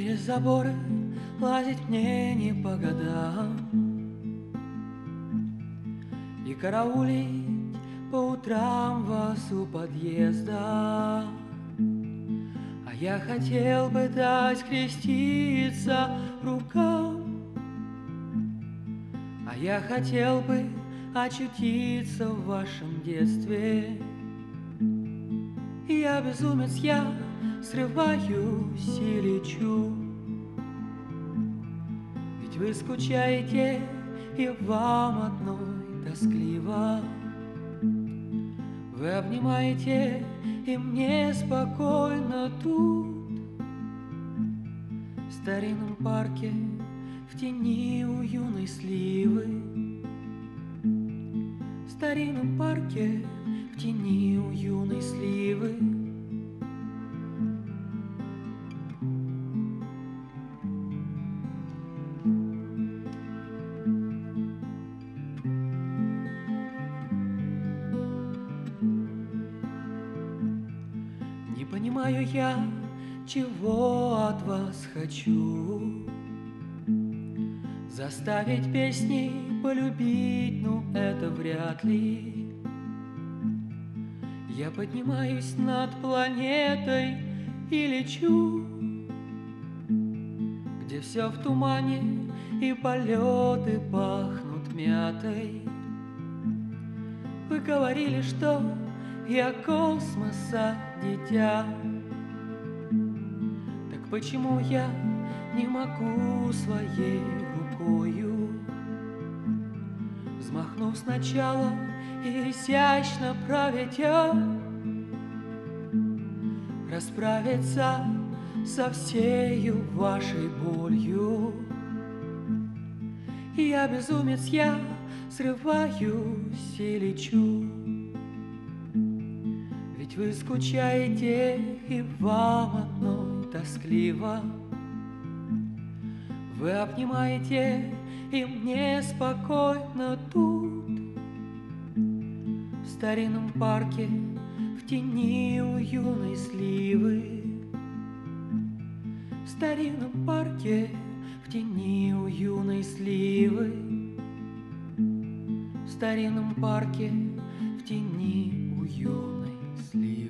Через заборы лазить мне не по годам и караулить по утрам вас у подъезда. А я хотел бы дать креститься рукам, а я хотел бы очутиться в вашем детстве. И я безумец, я срываюсь и лечу, ведь вы скучаете, и вам одной тоскливо. Вы обнимаете, и мне спокойно тут, в старинном парке, в тени у юной сливы. В старинном парке, в тени у юной сливы. Не понимаю я, чего от вас хочу. Заставить песней полюбить, ну это вряд ли. Я поднимаюсь над планетой и лечу, где все в тумане и полеты пахнут мятой. Вы говорили, что я космоса дитя. Так почему я не могу своей рукою, взмахнув сначала и изящно проведя, расправиться со всею вашей болью? И я безумец, я срываюсь и лечу, ведь вы скучаете, и вам одной тоскливо. Вы обнимаете, и мне спокойно тут, в старинном парке, в тени у юной сливы. В старинном парке, в тени у юной сливы. В старинном парке, в тени у юной сливы.